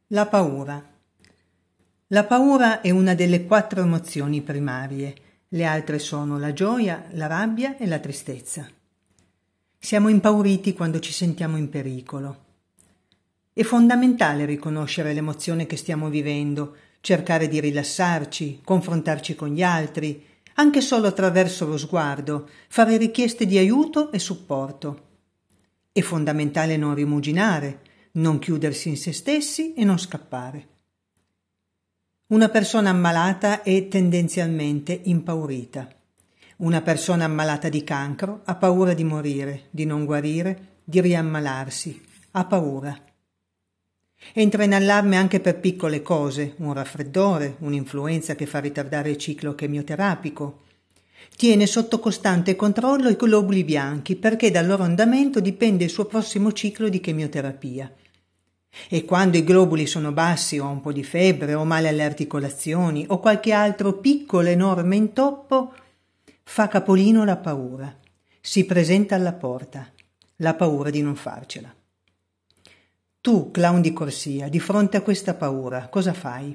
La paura. La paura è una delle 4 emozioni primarie. Le altre sono la gioia, la rabbia e la tristezza. Siamo impauriti quando ci sentiamo in pericolo. È fondamentale riconoscere l'emozione che stiamo vivendo, cercare di rilassarci, confrontarci con gli altri, anche solo attraverso lo sguardo, fare richieste di aiuto e supporto. È fondamentale non rimuginare, non chiudersi in se stessi e non scappare. Una persona ammalata è tendenzialmente impaurita. Una persona ammalata di cancro ha paura di morire, di non guarire, di riammalarsi, ha paura. Entra in allarme anche per piccole cose, un raffreddore, un'influenza che fa ritardare il ciclo chemioterapico. Tiene sotto costante controllo i globuli bianchi perché dal loro andamento dipende il suo prossimo ciclo di chemioterapia. E quando i globuli sono bassi o ha un po' di febbre o male alle articolazioni o qualche altro piccolo enorme intoppo, fa capolino la paura. Si presenta alla porta, la paura di non farcela. Tu, clown di corsia, di fronte a questa paura, cosa fai?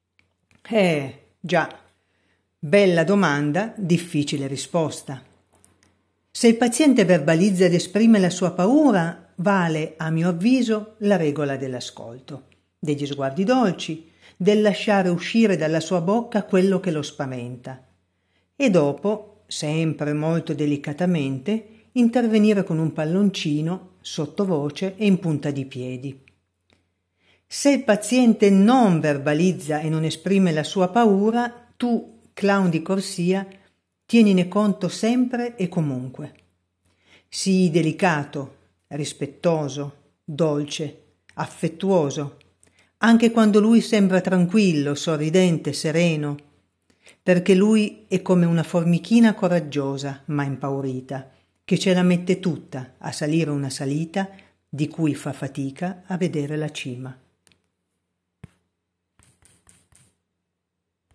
Già, bella domanda, difficile risposta. Se il paziente verbalizza ed esprime la sua paura, vale, a mio avviso, la regola dell'ascolto, degli sguardi dolci, del lasciare uscire dalla sua bocca quello che lo spaventa e dopo, sempre molto delicatamente, intervenire con un palloncino, sottovoce e in punta di piedi. Se il paziente non verbalizza e non esprime la sua paura, tu, clown di corsia, tienine conto sempre e comunque. Sii delicato, rispettoso, dolce, affettuoso, anche quando lui sembra tranquillo, sorridente, sereno, perché lui è come una formichina coraggiosa ma impaurita, che ce la mette tutta a salire una salita di cui fa fatica a vedere la cima.